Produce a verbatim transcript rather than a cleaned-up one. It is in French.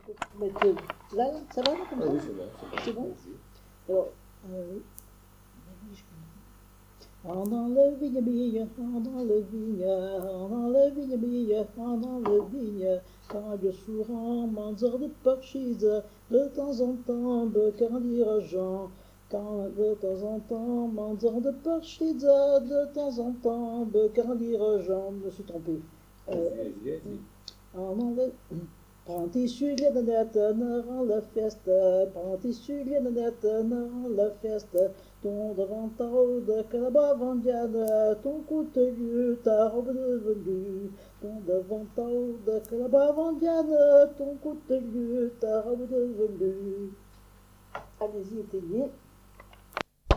mettre là, là, ça va là comme Ah ça oui, c'est bon, c'est bon. C'est bon. Vas-y. Alors, euh, on dans le vigne bille, on dans le vigne, on dans le vigne bille, on dans le vigne, quand je suis en manzor de parchise, de temps en temps, de candir Jean, quand de temps en temps, manzor de parchise, de temps en temps, de candir Jean, je me suis trompé. Euh, Vas-y, vas-y, vas-y. on dans le Prends-tes souliers de net, rends la festa. Prends-tes souliers de net, rends la festa. Ton davantage de calaba vendiane, ton coutelier, ta robe de velours. Ton davantage de calaba vendiane, ton coutelier, ta robe de velours. Allez-y, étayez.